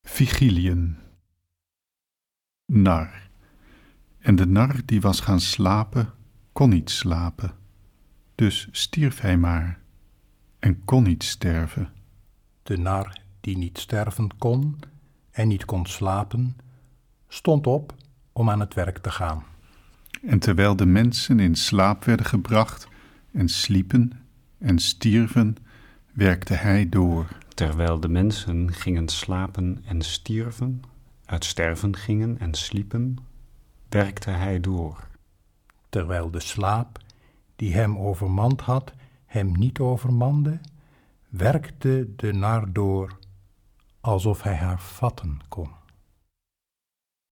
Vigiliën. Nar. En de nar die was gaan slapen, kon niet slapen. Dus stierf hij maar en kon niet sterven. De nar die niet sterven kon en niet kon slapen, stond op om aan het werk te gaan. En terwijl de mensen in slaap werden gebracht en sliepen en stierven, werkte hij door. Terwijl de mensen gingen slapen en stierven, uit sterven gingen en sliepen, werkte hij door. Terwijl de slaap die hem overmand had, hem niet overmande, werkte de nar door, alsof hij haar vatten kon.